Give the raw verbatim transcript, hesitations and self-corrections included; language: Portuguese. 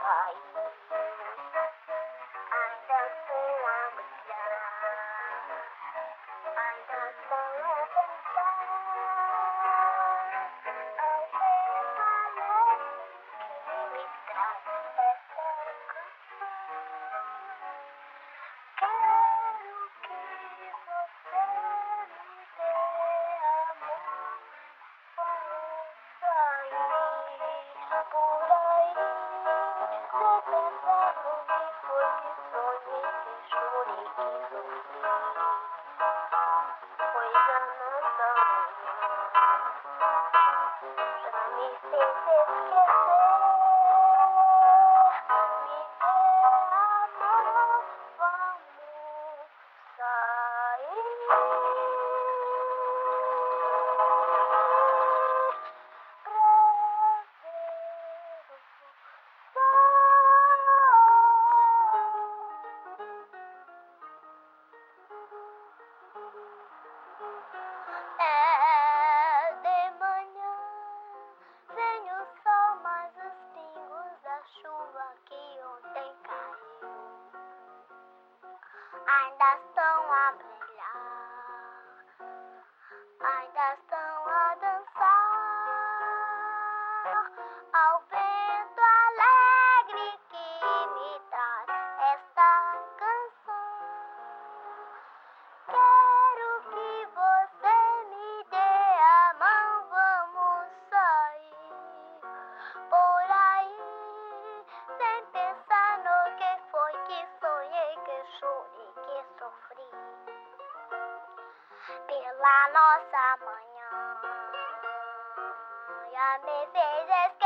cair. Ainda estou a brilhar, ainda estou a dançar. Ao vento alegre que me traz essa canção. Quero que você me dê amor. Vamos sair por aí, sem pensar no que foi que sonhei, que chorei, que sofri. Pois a nossa manhã já me fez esquecer. Me dê amor, vamos sair. É de manhã, vem o sol, mas os pingos da chuva que ontem caiu ainda estão a brilhar, ainda estão a dançar ao vento alegre que me traz esta canção. Quero que você me dê a mão, vamos sair por aí, sem pensar no que foi que sonhei, que chorei, que sofri. Pela nossa manhã já me fez esquecer.